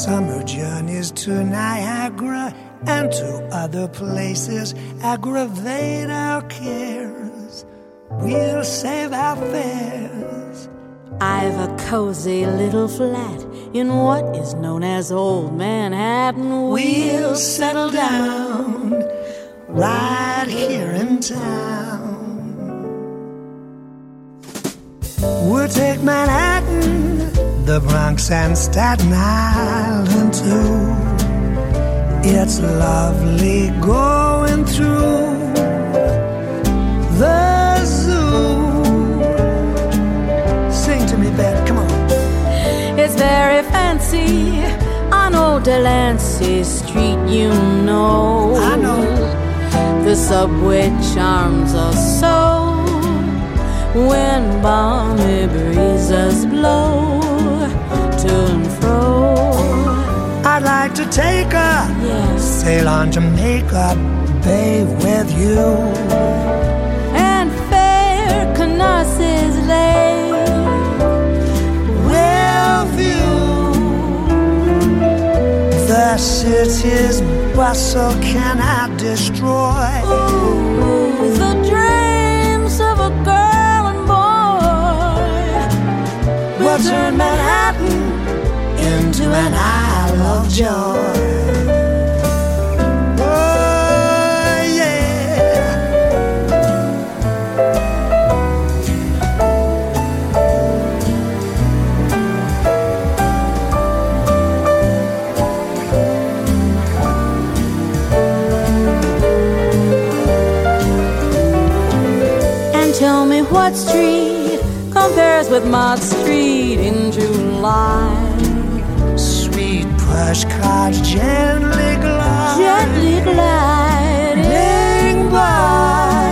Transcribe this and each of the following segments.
Summer journeys to Niagara and to other places aggravate our cares. We'll save our fares. I've a cozy little flat in what is known as Old Manhattan. We'll settle down right here in town. We'll take Manhattan, the Bronx and Staten Island too. It's lovely going through the zoo. Sing to me, Beth, come on. It's very fancy on old Delancey Street, you know. I know. The subway charms us so when balmy breezes blow to and fro. I'd like to take her, Yes, sail on Jamaica Bay with you. and fair Canarsis Lake We'll view the city's bustle cannot destroy. Ooh, the dreams of a girl and boy. We'll turn Manhattan into an isle of joy. Oh, yeah. And tell me what street compares with Mott Street in July. Sweet plush cars gently glide. Gently gliding by.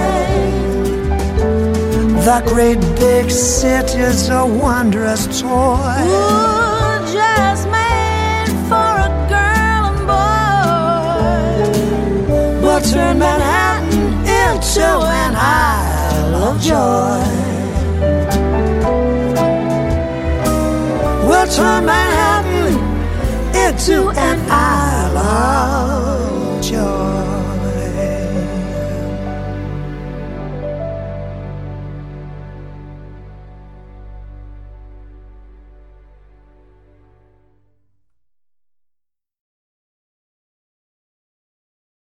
The great big city's a wondrous toy. Ooh, just made for a girl and boy. We'll turn Manhattan into an isle of joy. We'll turn Manhattan into an isle of